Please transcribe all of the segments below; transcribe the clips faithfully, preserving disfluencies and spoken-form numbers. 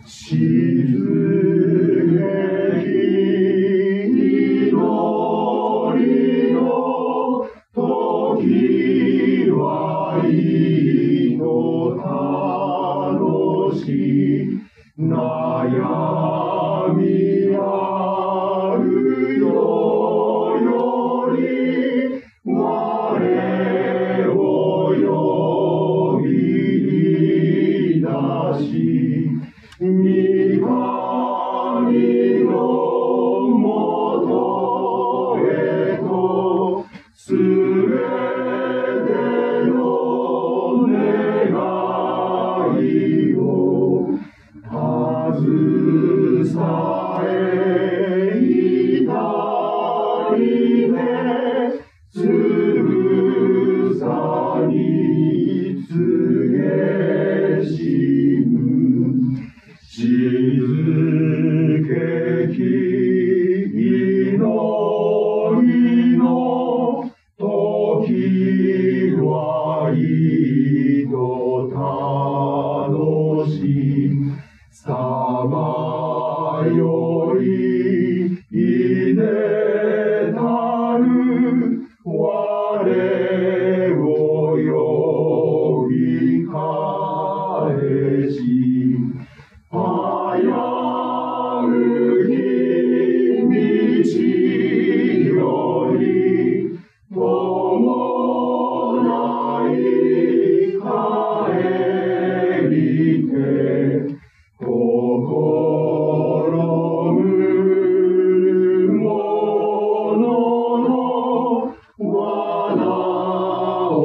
静けき祈りの時はいいの楽しい悩みあるよより我を呼び出し御神のもとへとすべての願いを携え至りてつぶさに告げしむ静けき祈りの時はいいと楽しいさまよいいでたる我を呼び返し危うき道より伴い帰りて心むるものの罠を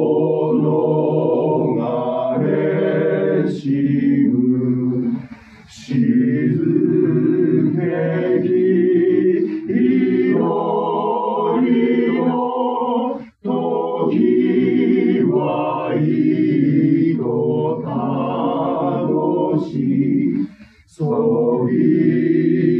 逃れしむ静けき祈りの時はいいと楽しいそび